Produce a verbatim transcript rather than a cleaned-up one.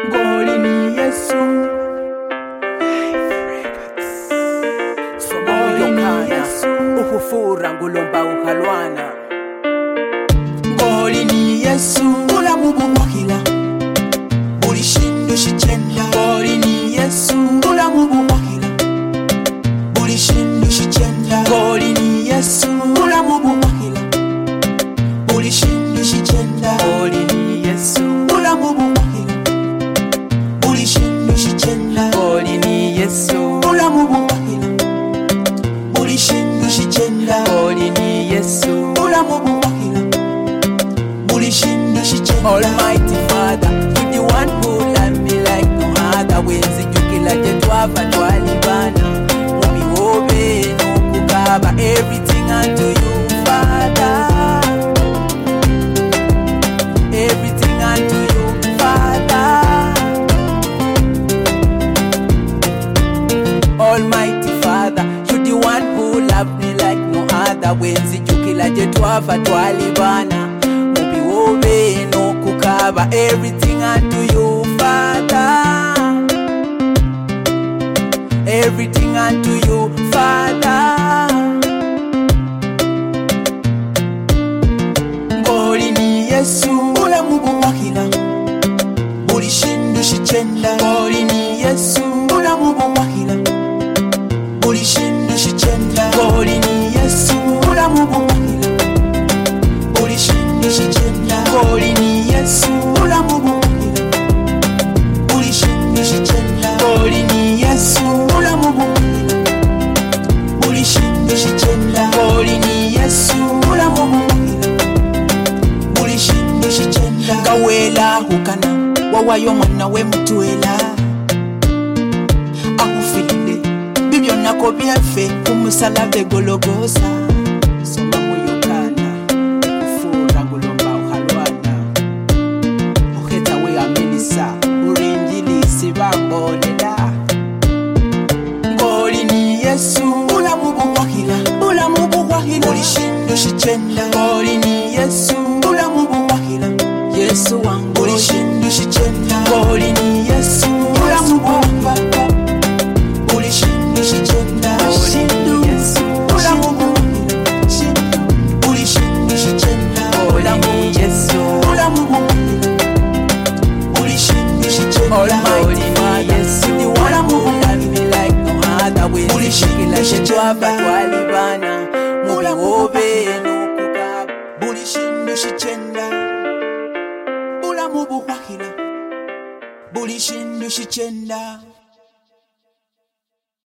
Ngoli ni Yesu Somoyo kana Uhufura ngulomba uhalwana Ngoli ni Yesu Ula mubu wakila Bulishindu shichenda Ngoli ni Yesu Ula mubu wakila Bulishindu shichenda Ngoli ni Yesu Ula mubu wakila Bulishindu shichenda Ngoli ni Yesu Ula mubu wakila Bulishindu shichenda Ngoli ni Yesu Ula mubu wakila Bulishindu shichenda Ngoli ni Yesu Ula mubu wakila Bulishindu shichenda Almighty Father, you the one who love me like no other. Wenzi jukila jetwava twalibana Mubi wobe no kukaba everything unto you, Father. Everything unto you, Father. Almighty Father, you the one who love me like no other. Wenzi jukila jetwava twalibana Mubi wobe no kukaba everything unto you, Father. Everything unto you, Father. Ngoli ni Yesu Ula mubu wakila Bulishindu shichenda Ngoli ni Yesu Ula mubu wakila Bulishindu shichenda Ngoli ni Yesu Ula mubu wakila Bulishindu shichenda Ngoli ni Yesu Ula mubu wakila Bulishindu shichenda Ngoli ni Yesu Ula mubu wakila Bulishindu shichenda Ngoli ni Yesu Ula mubu wakila Bulishindu shichenda Kawela hukana wawayo mwana we mtuela akufilile bibyo nako byefe kumusalabe gologosa Soma muyokana Ufura ngulomba uhalwana Uheta we amenisa Urinjilisi bambolela Ngoli ni Yesu ula mubu wakila ula mubu wakila bulishindu shichenda Ngoli ni Yesu ula mubu wakila Yesu wangu bulishindu shichenda Ngoli ni Yesu ula mubu wakila bulishindu shichenda Ngoli Yesu ula mubu wakila bulishindu shichenda Ngoli ni Yesu ula mubu wakila bulishindu shichenda Almighty Father, you the one who love me like no other. Wenzi jukila jetwava twalibana Mubi wobe no kukaba bulishindu shichenda ula mubu wakila bulishindu shichenda